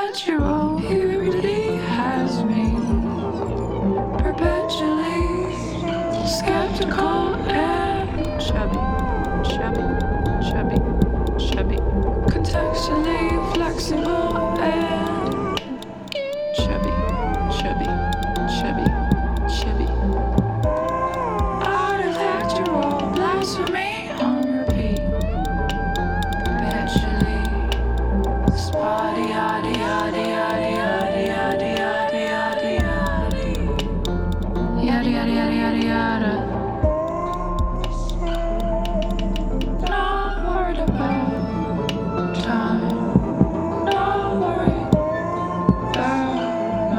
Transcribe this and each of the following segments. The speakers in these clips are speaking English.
perpetual humidity has me perpetually skeptical and chubby, contextually flexible and chubby. Artifactual blasphemy on repeat, perpetually spotty, yaddy, yaddy, yaddy, yaddy, yaddy, yaddy, yaddy, yaddy, yaddy, yaddy, yaddy, yaddy, yada. Not worried about time, not worried about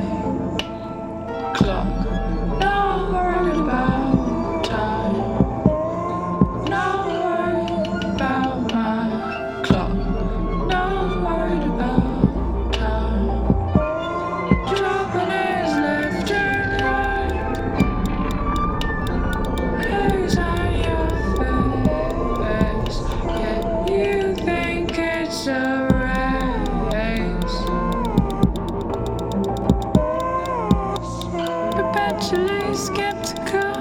my clock, not worried about time, not worried about my clock, not worried about time. Dropping his left and right, haze on your face, yet you think it's a race. Perpetually skeptical,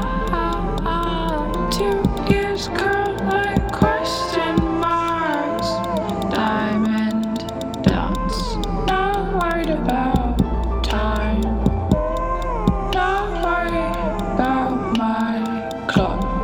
2 years curl like question marks, diamond dots. Not worried about time, not worried about my clock.